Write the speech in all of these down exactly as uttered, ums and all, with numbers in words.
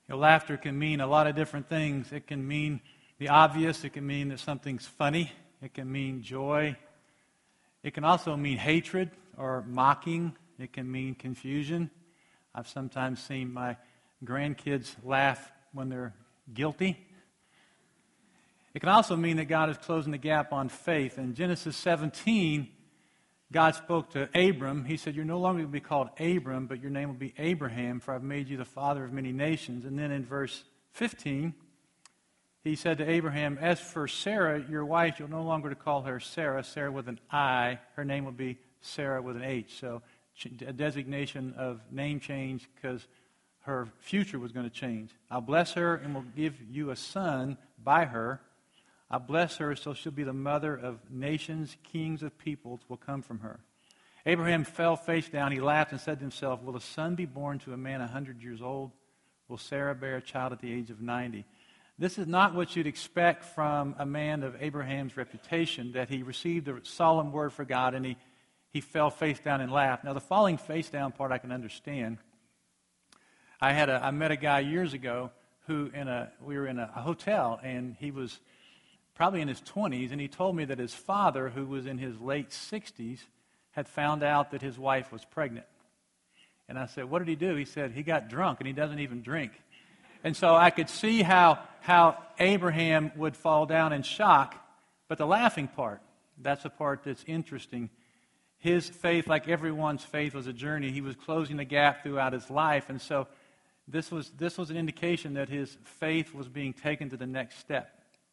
You know, laughter can mean a lot of different things. It can mean the obvious. It can mean that something's funny. It can mean joy. It can also mean hatred or mocking. It can mean confusion. I've sometimes seen my grandkids laugh when they're guilty. It can also mean that God is closing the gap on faith. In Genesis seventeen, God spoke to Abram. He said, you're no longer going to be called Abram, but your name will be Abraham, for I've made you the father of many nations. And then in verse fifteen, he said to Abraham, as for Sarah, your wife, you'll no longer to call her Sarah, Sarah with an I. Her name will be Sarah with an H. So a designation of name change because her future was going to change. I'll bless her and will give you a son by her. I'll bless her so she'll be the mother of nations, kings of peoples will come from her. Abraham fell face down. He laughed and said to himself, will a son be born to a man a hundred years old? Will Sarah bear a child at the age of ninety? This is not what you'd expect from a man of Abraham's reputation, that he received a solemn word for God and he, he fell face down and laughed. Now, the falling face down part I can understand. I had a, I met a guy years ago who in a we were in a, a hotel, and he was probably in his twenties, and he told me that his father, who was in his late sixties, had found out that his wife was pregnant. And I said, what did he do? He said, he got drunk, and he doesn't even drink. And so I could see how, how Abraham would fall down in shock, but the laughing part, that's the part that's interesting. His faith, like everyone's faith, was a journey. He was closing the gap throughout his life, and so this was this was an indication that his faith was being taken to the next step.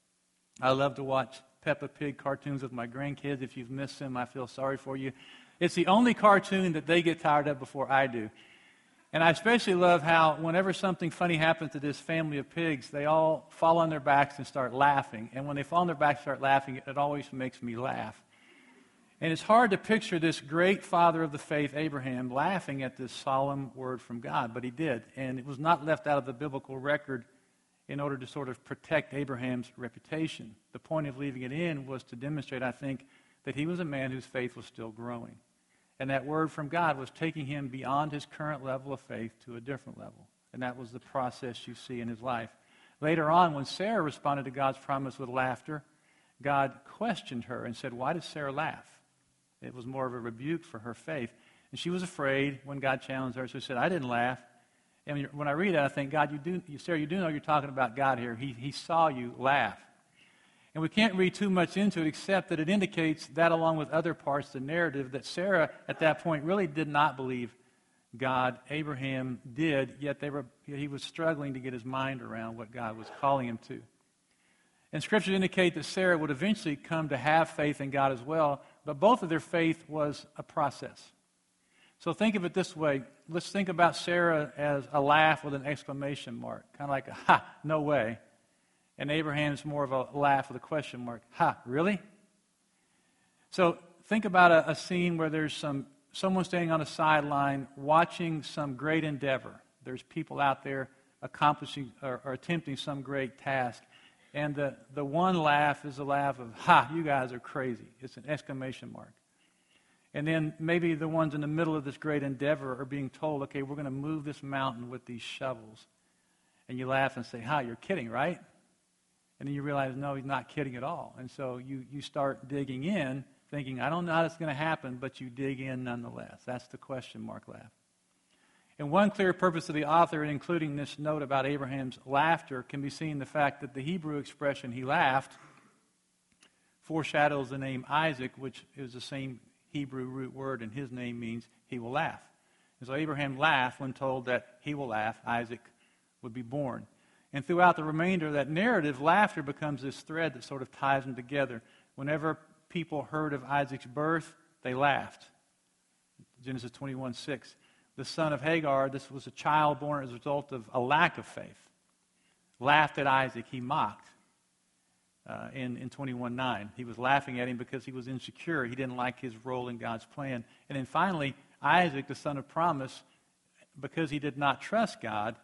I love to watch Peppa Pig cartoons with my grandkids. If you've missed them, I feel sorry for you. It's the only cartoon that they get tired of before I do. And I especially love how whenever something funny happens to this family of pigs, they all fall on their backs and start laughing. And when they fall on their backs and start laughing, it always makes me laugh. And it's hard to picture this great father of the faith, Abraham, laughing at this solemn word from God, but he did. And it was not left out of the biblical record in order to sort of protect Abraham's reputation. The point of leaving it in was to demonstrate, I think, that he was a man whose faith was still growing. And that word from God was taking him beyond his current level of faith to a different level. And that was the process you see in his life. Later on, when Sarah responded to God's promise with laughter, God questioned her and said, why did Sarah laugh? It was more of a rebuke for her faith. And she was afraid when God challenged her. So she said, I didn't laugh. And when I read that, I think, God, you do, you, Sarah, you do know you're talking about God here. He, he saw you laugh. And we can't read too much into it except that it indicates that, along with other parts of the narrative, that Sarah at that point really did not believe God. Abraham did, yet they were, he was struggling to get his mind around what God was calling him to. And scriptures indicate that Sarah would eventually come to have faith in God as well, but both of their faith was a process. So think of it this way. Let's think about Sarah as a laugh with an exclamation mark, kind of like a ha, no way. And Abraham's more of a laugh with a question mark. Ha, really? So think about a, a scene where there's some someone standing on a sideline watching some great endeavor. There's people out there accomplishing or, or attempting some great task. And the, the one laugh is a laugh of, ha, you guys are crazy. It's an exclamation mark. And then maybe the ones in the middle of this great endeavor are being told, okay, we're going to move this mountain with these shovels. And you laugh and say, ha, you're kidding, right? And then you realize, no, he's not kidding at all. And so you, you start digging in, thinking, I don't know how that's going to happen, but you dig in nonetheless. That's the question mark laugh. And one clear purpose of the author in including this note about Abraham's laughter can be seen in the fact that the Hebrew expression, he laughed, foreshadows the name Isaac, which is the same Hebrew root word, and his name means he will laugh. And so Abraham laughed when told that he will laugh, Isaac would be born. And throughout the remainder of that narrative, laughter becomes this thread that sort of ties them together. Whenever people heard of Isaac's birth, they laughed. Genesis twenty-one six. The son of Hagar, this was a child born as a result of a lack of faith, laughed at Isaac. He mocked uh, in, in twenty-one nine. He was laughing at him because he was insecure. He didn't like his role in God's plan. And then finally, Isaac, the son of promise, because he did not trust God,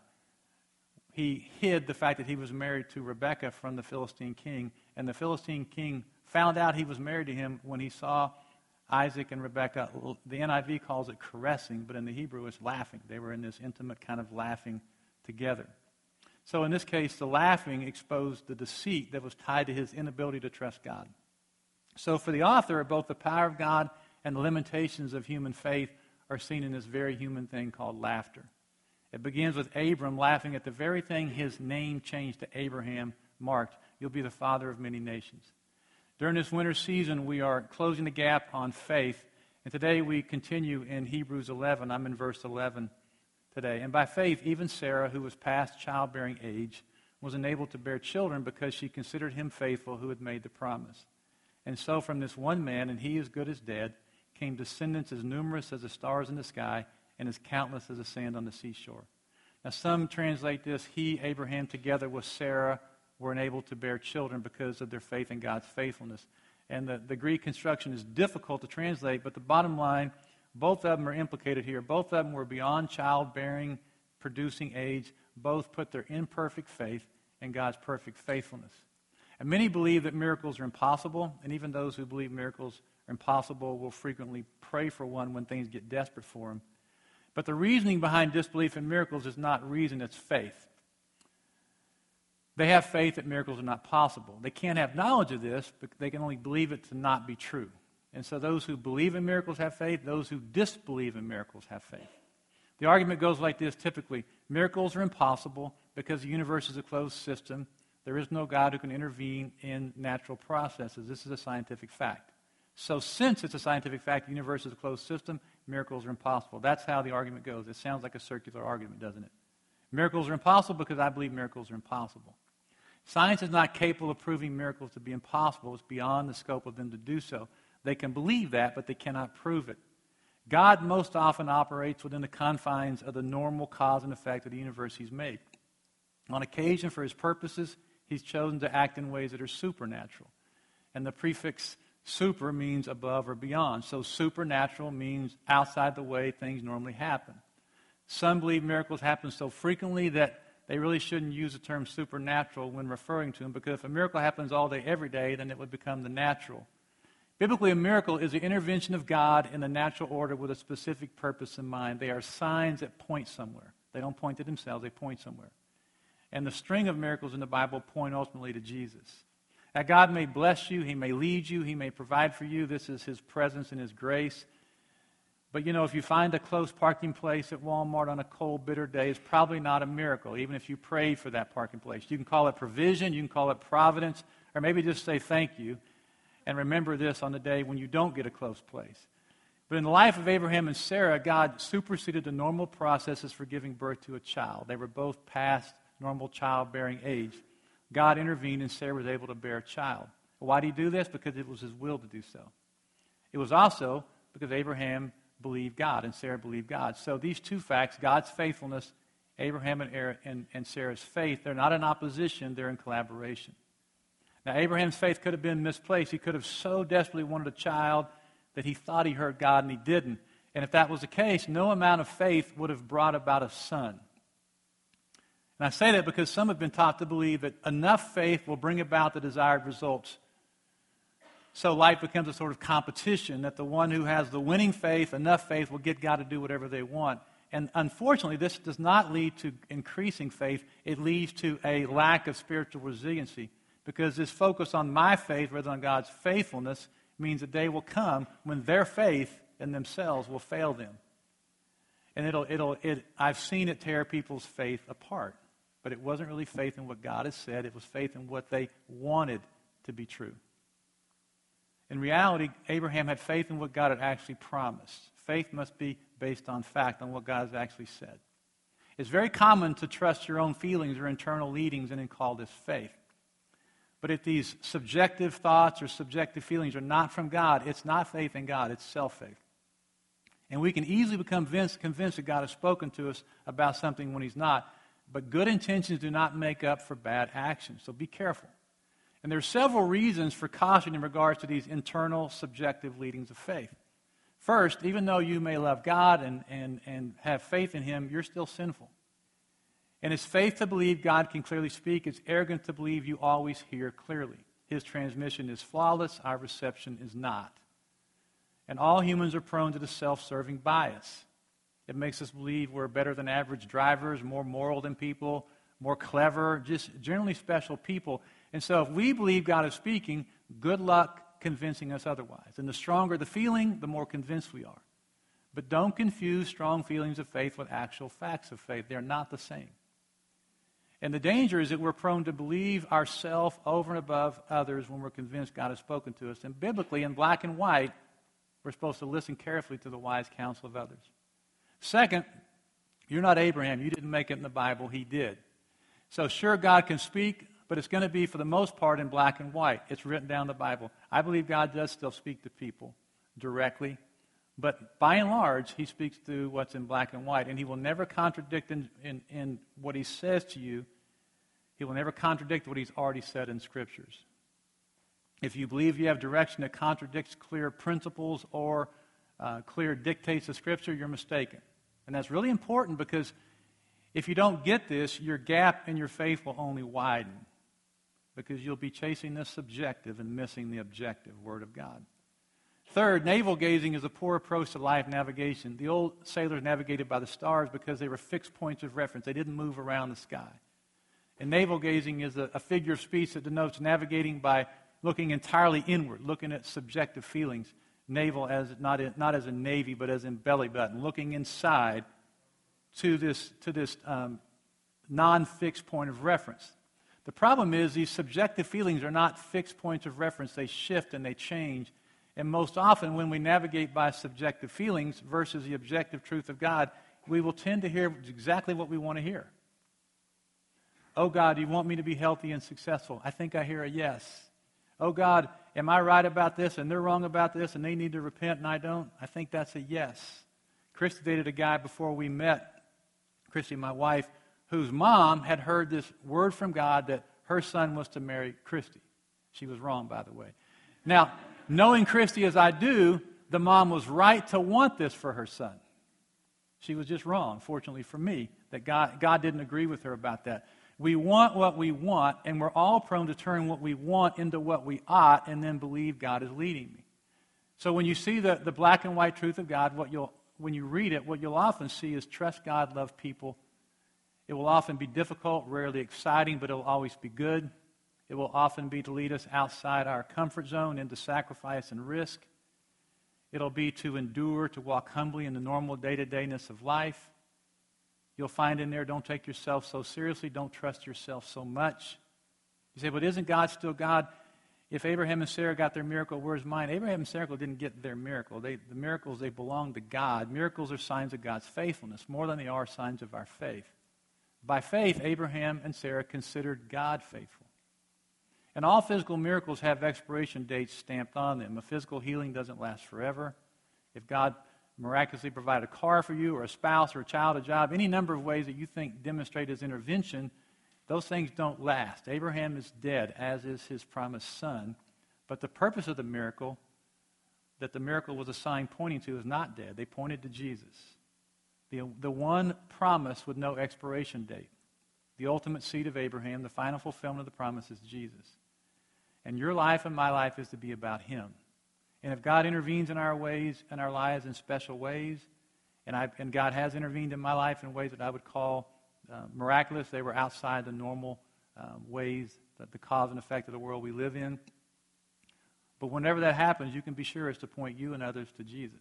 he hid the fact that he was married to Rebekah from the Philistine king. And the Philistine king found out he was married to him when he saw Isaac and Rebekah. The N I V calls it caressing, but in the Hebrew it's laughing. They were in this intimate kind of laughing together. So in this case, the laughing exposed the deceit that was tied to his inability to trust God. So for the author, both the power of God and the limitations of human faith are seen in this very human thing called laughter. It begins with Abram laughing at the very thing his name changed to Abraham marked. You'll be the father of many nations. During this winter season, we are closing the gap on faith. And today we continue in Hebrews eleven. I'm in verse eleven today. And by faith, even Sarah, who was past childbearing age, was enabled to bear children because she considered him faithful who had made the promise. And so from this one man, and he as good as dead, came descendants as numerous as the stars in the sky and as countless as the sand on the seashore. Now some translate this, he, Abraham, together with Sarah, were enabled to bear children because of their faith in God's faithfulness. And the, the Greek construction is difficult to translate, but the bottom line, both of them are implicated here. Both of them were beyond childbearing, producing age. Both put their imperfect faith in God's perfect faithfulness. And many believe that miracles are impossible, and even those who believe miracles are impossible will frequently pray for one when things get desperate for them. But the reasoning behind disbelief in miracles is not reason, it's faith. They have faith that miracles are not possible. They can't have knowledge of this, but they can only believe it to not be true. And so those who believe in miracles have faith. Those who disbelieve in miracles have faith. The argument goes like this typically. Miracles are impossible because the universe is a closed system. There is no God who can intervene in natural processes. This is a scientific fact. So since it's a scientific fact, the universe is a closed system, miracles are impossible. That's how the argument goes. It sounds like a circular argument, doesn't it? Miracles are impossible because I believe miracles are impossible. Science is not capable of proving miracles to be impossible. It's beyond the scope of them to do so. They can believe that, but they cannot prove it. God most often operates within the confines of the normal cause and effect of the universe he's made. On occasion, for his purposes, he's chosen to act in ways that are supernatural. And the prefix super means above or beyond. So supernatural means outside the way things normally happen. Some believe miracles happen so frequently that they really shouldn't use the term supernatural when referring to them, because if a miracle happens all day, every day, then it would become the natural. Biblically, a miracle is the intervention of God in the natural order with a specific purpose in mind. They are signs that point somewhere. They don't point to themselves, they point somewhere. And the string of miracles in the Bible point ultimately to Jesus. That God may bless you, he may lead you, he may provide for you. This is his presence and his grace. But, you know, if you find a close parking place at Walmart on a cold, bitter day, it's probably not a miracle, even if you prayed for that parking place. You can call it provision, you can call it providence, or maybe just say thank you. And remember this on the day when you don't get a close place. But in the life of Abraham and Sarah, God superseded the normal processes for giving birth to a child. They were both past normal childbearing age. God intervened and Sarah was able to bear a child. Why did he do this? Because it was his will to do so. It was also because Abraham believed God and Sarah believed God. So these two facts, God's faithfulness, Abraham and, and, and Sarah's faith, they're not in opposition, they're in collaboration. Now, Abraham's faith could have been misplaced. He could have so desperately wanted a child that he thought he heard God and he didn't. And if that was the case, no amount of faith would have brought about a son. And I say that because some have been taught to believe that enough faith will bring about the desired results. So life becomes a sort of competition, that the one who has the winning faith, enough faith, will get God to do whatever they want. And unfortunately, this does not lead to increasing faith. It leads to a lack of spiritual resiliency, because this focus on my faith rather than God's faithfulness means a day will come when their faith in themselves will fail them. And it'll, it'll, it, I've seen it tear people's faith apart. But it wasn't really faith in what God has said. It was faith in what they wanted to be true. In reality, Abraham had faith in what God had actually promised. Faith must be based on fact, on what God has actually said. It's very common to trust your own feelings or internal leadings and then call this faith. But if these subjective thoughts or subjective feelings are not from God, it's not faith in God, it's self-faith. And we can easily become convinced, convinced that God has spoken to us about something when he's not. But good intentions do not make up for bad actions, so be careful. And there are several reasons for caution in regards to these internal, subjective leadings of faith. First, even though you may love God and, and, and have faith in him, you're still sinful. And it's faith to believe God can clearly speak. It's arrogant to believe you always hear clearly. His transmission is flawless. Our reception is not. And all humans are prone to the self-serving bias. It makes us believe we're better than average drivers, more moral than people, more clever, just generally special people. And so if we believe God is speaking, good luck convincing us otherwise. And the stronger the feeling, the more convinced we are. But don't confuse strong feelings of faith with actual facts of faith. They're not the same. And the danger is that we're prone to believe ourselves over and above others when we're convinced God has spoken to us. And biblically, in black and white, we're supposed to listen carefully to the wise counsel of others. Second, you're not Abraham. You didn't make it in the Bible. He did. So sure, God can speak, but it's going to be, for the most part, in black and white. It's written down in the Bible. I believe God does still speak to people directly. But by and large, he speaks through what's in black and white. And he will never contradict in, in, in what he says to you. He will never contradict what he's already said in Scriptures. If you believe you have direction that contradicts clear principles or uh, clear dictates of Scripture, you're mistaken. And that's really important, because if you don't get this, your gap in your faith will only widen, because you'll be chasing the subjective and missing the objective Word of God. Third, navel gazing is a poor approach to life navigation. The old sailors navigated by the stars because they were fixed points of reference. They didn't move around the sky. And navel gazing is a, a figure of speech that denotes navigating by looking entirely inward, looking at subjective feelings. Navel as not in, not as in navy, but as in belly button, looking inside to this to this um, non-fixed point of reference. The problem is these subjective feelings are not fixed points of reference. They shift and they change. And most often when we navigate by subjective feelings versus the objective truth of God, we will tend to hear exactly what we want to hear. Oh God, do you want me to be healthy and successful? I think I hear a yes. Oh God, am I right about this and they're wrong about this and they need to repent and I don't? I think that's a yes. Christy dated a guy before we met, Christy, my wife, whose mom had heard this word from God that her son was to marry Christy. She was wrong, by the way. Now, knowing Christy as I do, the mom was right to want this for her son. She was just wrong, fortunately for me, that God, God didn't agree with her about that. We want what we want, and we're all prone to turn what we want into what we ought and then believe God is leading me. So when you see the, the black and white truth of God, what you'll, when you read it, what you'll often see is trust God, love people. It will often be difficult, rarely exciting, but it will always be good. It will often be to lead us outside our comfort zone into sacrifice and risk. It'll be to endure, to walk humbly in the normal day-to-dayness of life. You'll find in there, don't take yourself so seriously, don't trust yourself so much. You say, but isn't God still God? If Abraham and Sarah got their miracle, where's mine? Abraham and Sarah didn't get their miracle. They, the miracles, they belong to God. Miracles are signs of God's faithfulness more than they are signs of our faith. By faith, Abraham and Sarah considered God faithful. And all physical miracles have expiration dates stamped on them. A physical healing doesn't last forever. If God miraculously provided a car for you or a spouse or a child, a job, any number of ways that you think demonstrate his intervention, those things don't last. Abraham is dead, as is his promised son. But the purpose of the miracle, that the miracle was a sign pointing to, is not dead. They pointed to Jesus. The, the one promise with no expiration date. The ultimate seed of Abraham, the final fulfillment of the promise is Jesus. And your life and my life is to be about him. And if God intervenes in our ways, in our lives in special ways, and, I, and God has intervened in my life in ways that I would call uh, miraculous, they were outside the normal uh, ways, that the cause and effect of the world we live in. But whenever that happens, you can be sure it's to point you and others to Jesus.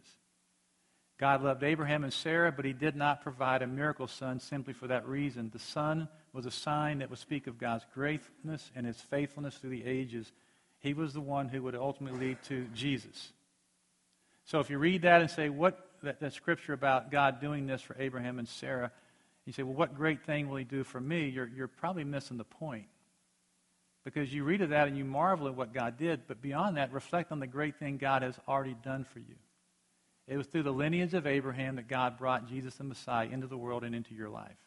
God loved Abraham and Sarah, but he did not provide a miracle son simply for that reason. The son was a sign that would speak of God's greatness and his faithfulness through the ages. He was the one who would ultimately lead to Jesus. So if you read that and say, what that, that scripture about God doing this for Abraham and Sarah, you say, well, what great thing will he do for me? You're, you're probably missing the point. Because you read of that and you marvel at what God did, but beyond that, reflect on the great thing God has already done for you. It was through the lineage of Abraham that God brought Jesus the Messiah into the world and into your life.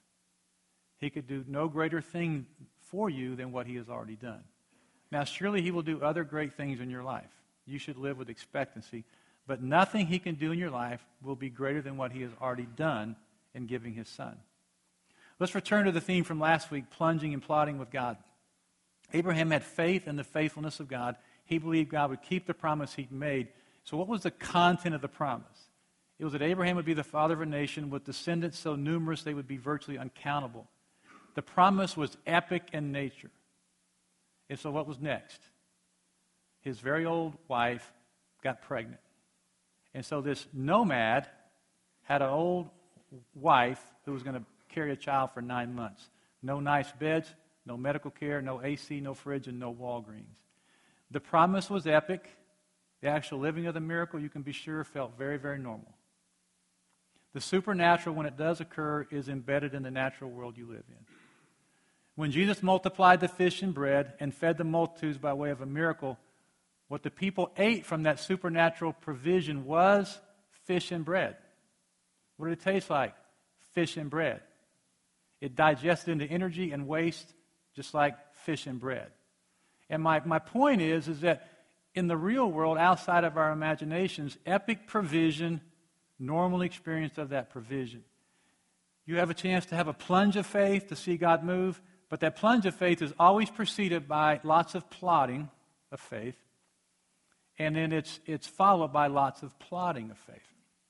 He could do no greater thing for you than what he has already done. Now, surely he will do other great things in your life. You should live with expectancy. But nothing he can do in your life will be greater than what he has already done in giving his son. Let's return to the theme from last week, plunging and plotting with God. Abraham had faith in the faithfulness of God. He believed God would keep the promise he'd made. So what was the content of the promise? It was that Abraham would be the father of a nation with descendants so numerous they would be virtually uncountable. The The promise was epic in nature. And so what was next? His very old wife got pregnant. And so this nomad had an old wife who was going to carry a child for nine months. No nice beds, no medical care, no A C, no fridge, and no Walgreens. The promise was epic. The actual living of the miracle, you can be sure, felt very, very normal. The supernatural, when it does occur, is embedded in the natural world you live in. When Jesus multiplied the fish and bread and fed the multitudes by way of a miracle, what the people ate from that supernatural provision was fish and bread. What did it taste like? Fish and bread. It digested into energy and waste just like fish and bread. And my, my point is, is that in the real world, outside of our imaginations, epic provision, normal experience of that provision. You have a chance to have a plunge of faith to see God move, but that plunge of faith is always preceded by lots of plotting of faith, and then it's it's followed by lots of plotting of faith.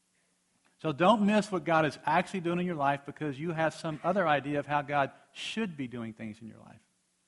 So don't miss what God is actually doing in your life because you have some other idea of how God should be doing things in your life.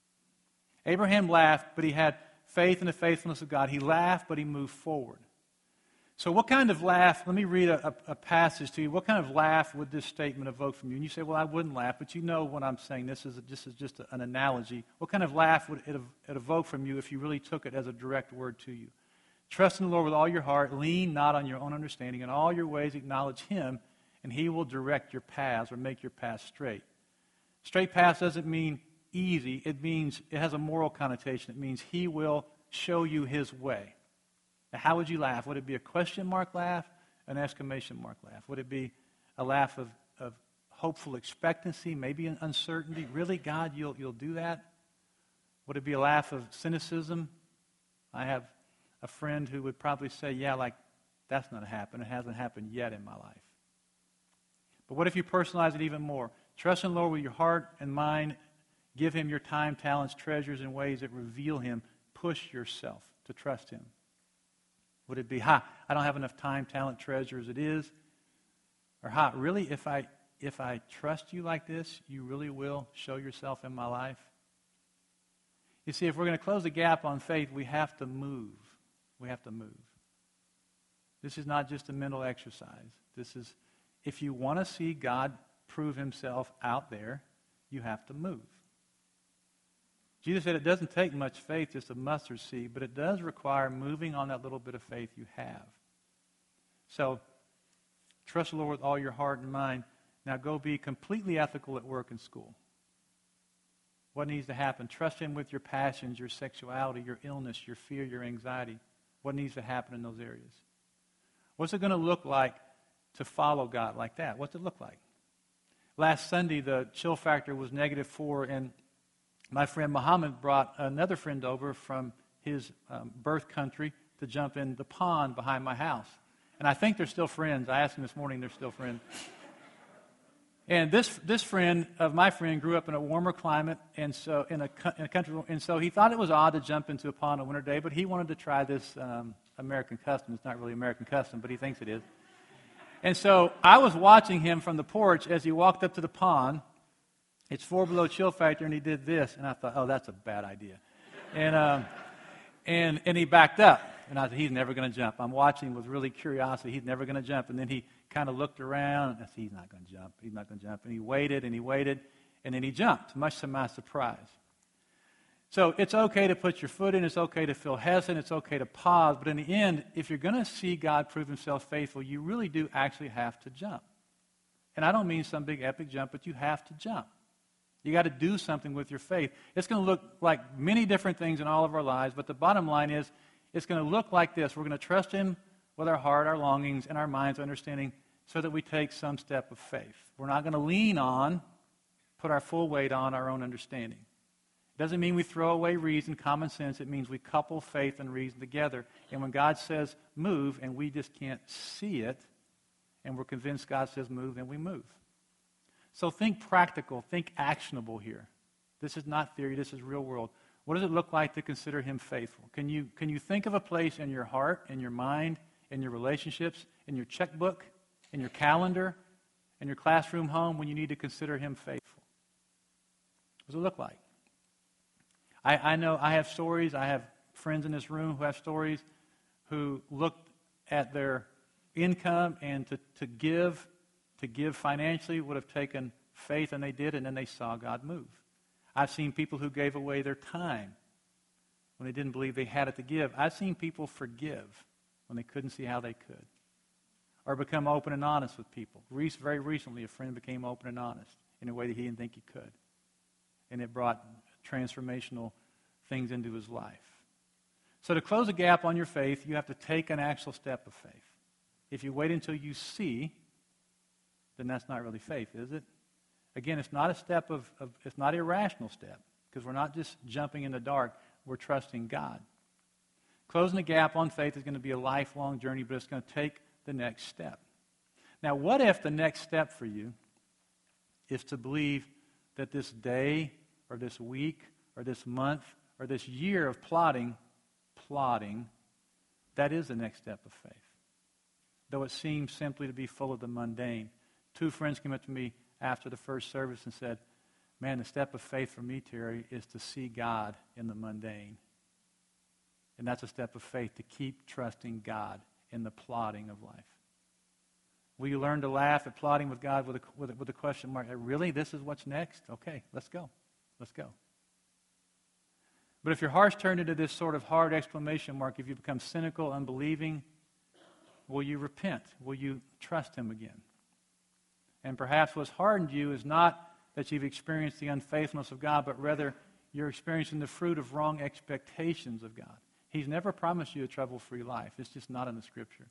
Abraham laughed, but he had faith in the faithfulness of God. He laughed, but he moved forward. So what kind of laugh, let me read a, a, a passage to you. What kind of laugh would this statement evoke from you? And you say, well, I wouldn't laugh, but you know what I'm saying. This is, a, this is just a, an analogy. What kind of laugh would it, it evoke from you if you really took it as a direct word to you? Trust in the Lord with all your heart. Lean not on your own understanding. In all your ways acknowledge Him, and He will direct your paths or make your paths straight. Straight paths doesn't mean easy. It means, it has a moral connotation. It means He will show you His way. Now, how would you laugh? Would it be a question mark laugh, an exclamation mark laugh? Would it be a laugh of, of hopeful expectancy, maybe an uncertainty? Really, God, you'll, you'll do that? Would it be a laugh of cynicism? I have a friend who would probably say, yeah, like, that's not happened. It hasn't happened yet in my life. But what if you personalize it even more? Trust in the Lord with your heart and mind. Give Him your time, talents, treasures, and ways that reveal Him. Push yourself to trust Him. Would it be, ha, I don't have enough time, talent, treasure as it is? Or, ha, really, if I if I trust you like this, you really will show yourself in my life? You see, if we're going to close the gap on faith, we have to move. We have to move. This is not just a mental exercise. This is, if you want to see God prove Himself out there, you have to move. Jesus said it doesn't take much faith, just a mustard seed, but it does require moving on that little bit of faith you have. So, trust the Lord with all your heart and mind. Now go be completely ethical at work and school. What needs to happen? Trust Him with your passions, your sexuality, your illness, your fear, your anxiety. What needs to happen in those areas? What's it going to look like to follow God like that? What's it look like? Last Sunday, the chill factor was negative four, and my friend Muhammad brought another friend over from his um, birth country to jump in the pond behind my house. And I think they're still friends. I asked him this morning, they're still friends. And this this friend of my friend grew up in a warmer climate, and so in a, in a country, and so he thought it was odd to jump into a pond on a winter day, but he wanted to try this um, American custom. It's not really American custom, but he thinks it is. And so I was watching him from the porch as he walked up to the pond. It's four below chill factor, and he did this, and I thought, oh, that's a bad idea. And um, and and he backed up, and I said, he's never going to jump. I'm watching with really curiosity. He's never going to jump. And then he kind of looked around, and I said, he's not going to jump. He's not going to jump. And he waited, and he waited, and then he jumped, much to my surprise. So it's okay to put your foot in. It's okay to feel hesitant. It's okay to pause. But in the end, if you're going to see God prove Himself faithful, you really do actually have to jump. And I don't mean some big epic jump, but you have to jump. You got to do something with your faith. It's going to look like many different things in all of our lives, but the bottom line is it's going to look like this. We're going to trust Him with our heart, our longings, and our minds, understanding, so that we take some step of faith. We're not going to lean on, put our full weight on our own understanding. It doesn't mean we throw away reason, common sense. It means we couple faith and reason together. And when God says move, and we just can't see it, and we're convinced God says move, then we move. So think practical, think actionable here. This is not theory, this is real world. What does it look like to consider Him faithful? Can you, can you think of a place in your heart, in your mind, in your relationships, in your checkbook, in your calendar, in your classroom home when you need to consider Him faithful? What does it look like? I, I know I have stories. I have friends in this room who have stories who looked at their income and to, to give, to give financially would have taken faith, and they did, and then they saw God move. I've seen people who gave away their time when they didn't believe they had it to give. I've seen people forgive when they couldn't see how they could. Or become open and honest with people. Very recently, a friend became open and honest in a way that he didn't think he could. And it brought transformational things into his life. So to close a gap on your faith, you have to take an actual step of faith. If you wait until you see, then that's not really faith, is it? Again, it's not a step of, of it's not an irrational step, because we're not just jumping in the dark, we're trusting God. Closing the gap on faith is going to be a lifelong journey, but it's going to take the next step. Now, what if the next step for you is to believe that this day or this week or this month or this year of plotting, plotting, that is the next step of faith? Though it seems simply to be full of the mundane. Two friends came up to me after the first service and said, man, the step of faith for me, Terry, is to see God in the mundane. And that's a step of faith, to keep trusting God in the plotting of life. Will you learn to laugh at plotting with God with a, with a, with a question mark? Really? This is what's next? Okay, let's go. Let's go. But if your heart's turned into this sort of hard exclamation mark, if you become cynical, unbelieving, will you repent? Will you trust Him again? And perhaps what's hardened you is not that you've experienced the unfaithfulness of God, but rather you're experiencing the fruit of wrong expectations of God. He's never promised you a trouble-free life. It's just not in the Scripture.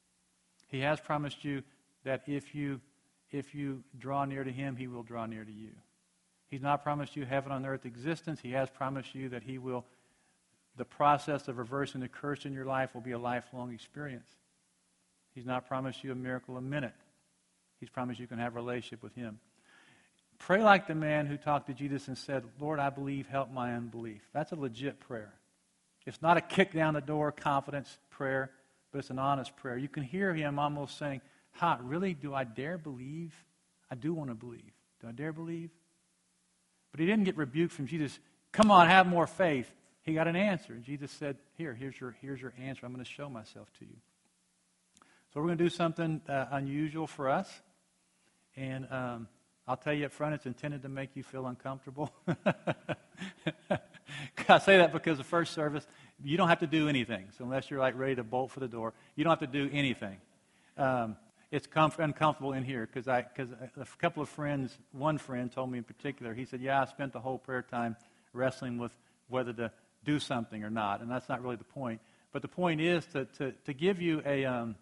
He has promised you that if you, if you draw near to Him, He will draw near to you. He's not promised you heaven on earth existence. He has promised you that He will, the process of reversing the curse in your life will be a lifelong experience. He's not promised you a miracle a minute. He's promised you can have a relationship with Him. Pray like the man who talked to Jesus and said, Lord, I believe, help my unbelief. That's a legit prayer. It's not a kick down the door confidence prayer, but it's an honest prayer. You can hear him almost saying, ha, really, do I dare believe? I do want to believe. Do I dare believe? But he didn't get rebuked from Jesus. Come on, have more faith. He got an answer. And Jesus said, here, here's your, here's your answer. I'm going to show myself to you. So we're going to do something uh, unusual for us. And um, I'll tell you up front, it's intended to make you feel uncomfortable. I say that because the first service, you don't have to do anything. So unless you're like ready to bolt for the door, you don't have to do anything. Um, it's comf- uncomfortable in here because I because a couple of friends, one friend told me in particular, he said, yeah, I spent the whole prayer time wrestling with whether to do something or not. And that's not really the point. But the point is to to, to give you a um,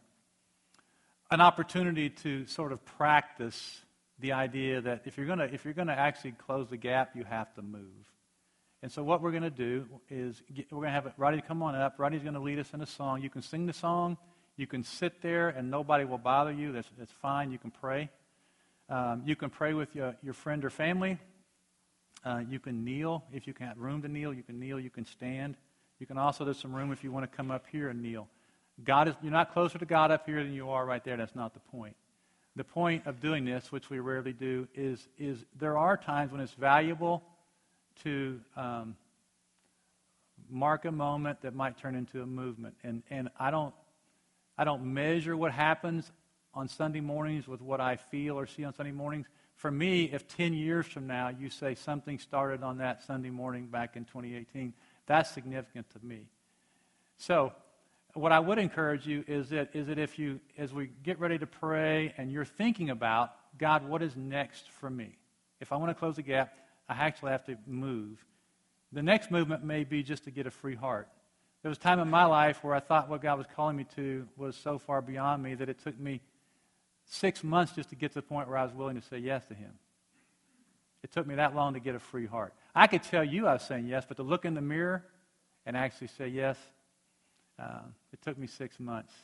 an opportunity to sort of practice the idea that if you're gonna if you're gonna actually close the gap, you have to move. And so what we're going to do is get, we're going to have Roddy come on up. Roddy's going to lead us in a song. You can sing the song. You can sit there and nobody will bother you. That's, that's fine. You can pray. Um, you can pray with your, your friend or family. Uh, you can kneel. If you can have room to kneel, you can kneel. You can stand. You can also, there's some room if you want to come up here and kneel. God is, you're not closer to God up here than you are right there. That's not the point. The point of doing this, which we rarely do, is, is there are times when it's valuable to um, mark a moment that might turn into a movement. And and I don't I don't measure what happens on Sunday mornings with what I feel or see on Sunday mornings. For me, if ten years from now you say something started on that Sunday morning back in twenty eighteen, that's significant to me. So what I would encourage you is that is that if you, as we get ready to pray and you're thinking about, God, what is next for me? If I want to close the gap, I actually have to move. The next movement may be just to get a free heart. There was a time in my life where I thought what God was calling me to was so far beyond me that it took me six months just to get to the point where I was willing to say yes to Him. It took me that long to get a free heart. I could tell you I was saying yes, but to look in the mirror and actually say yes, uh, it took me six months.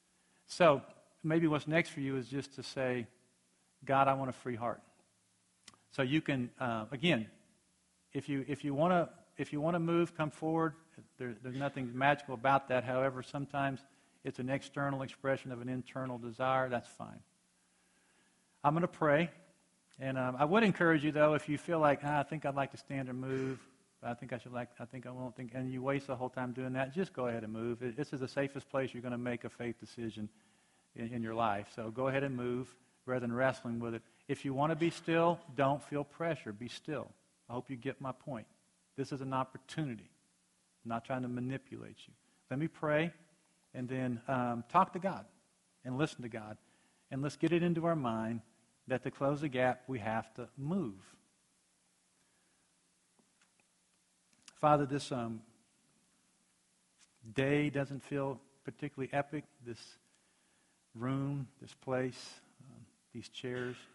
So maybe what's next for you is just to say, God, I want a free heart. So you can, uh, again, if you if you want to if you want to move, come forward. There, there's nothing magical about that. However, sometimes it's an external expression of an internal desire. That's fine. I'm going to pray, And um, I would encourage you, though, if you feel like, ah, I think I'd like to stand or move, I think I should like, I think I won't think, and you waste the whole time doing that, just go ahead and move. This is the safest place you're going to make a faith decision in, in your life. So go ahead and move rather than wrestling with it. If you want to be still, don't feel pressure. Be still. I hope you get my point. This is an opportunity. I'm not trying to manipulate you. Let me pray, and then um, talk to God and listen to God. And let's get it into our mind that to close the gap, we have to move. Father, this um, day doesn't feel particularly epic. This room, this place, um, these chairs.